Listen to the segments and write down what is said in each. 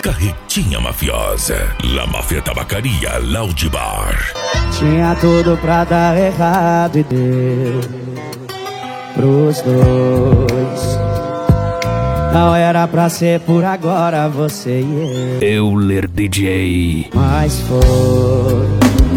Carretinha Mafiosa, La Máfia Tabacaria, Loud Bar. Tinha tudo pra dar errado e deu pros dois. Não era pra ser por agora, você e eu. Euler DJ. Mas foi.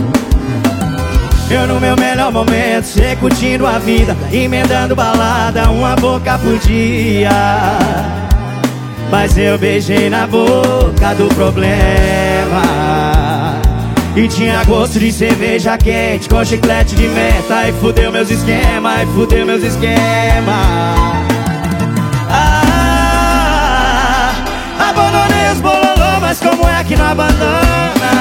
Eu no meu melhor momento, cê curtindo a vida, emendando balada, uma boca por dia. Mas eu beijei na boca do problema e tinha gosto de cerveja quente com chiclete de menta. E fudeu meus esquemas, abandonei os bololô, mas como é que não abandona?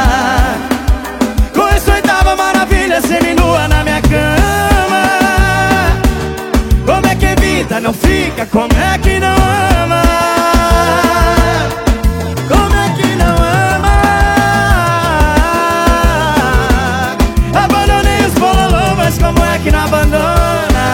Com essa oitava maravilha seminua na minha cama. Como é que evita, não fica, como é que não ama? Como é que não ama? Abandonei os bololô, mas como é que não abandona?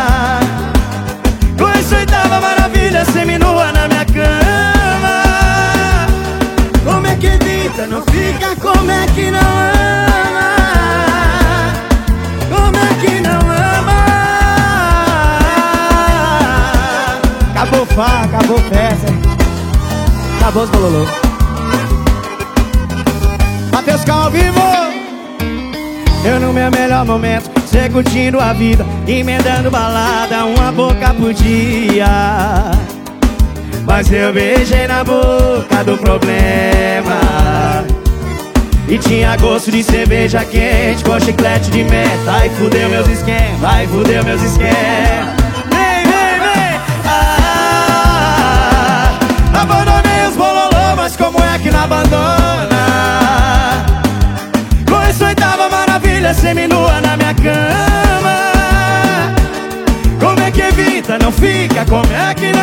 Com essa oitava maravilha seminua na minha cama. Como é que evita, não fica, como é que não ama? Como é que não ama? Acabou farra, acabou festa, acabou os bololô. Matheus Cal ao vivo. Eu no meu melhor momento, cê curtindo a vida, emendando balada, uma boca por dia. Mas eu beijei na boca do problema e tinha gosto de cerveja quente com chiclete de menta. Ai, fudeu meus esquemas, ai, fudeu meus esquemas. Vem, vem, vem. Abandonei os bololô, mas como é que não abandona? Com essa oitava maravilha seminua na minha cama. Como é que evita, não fica, como é que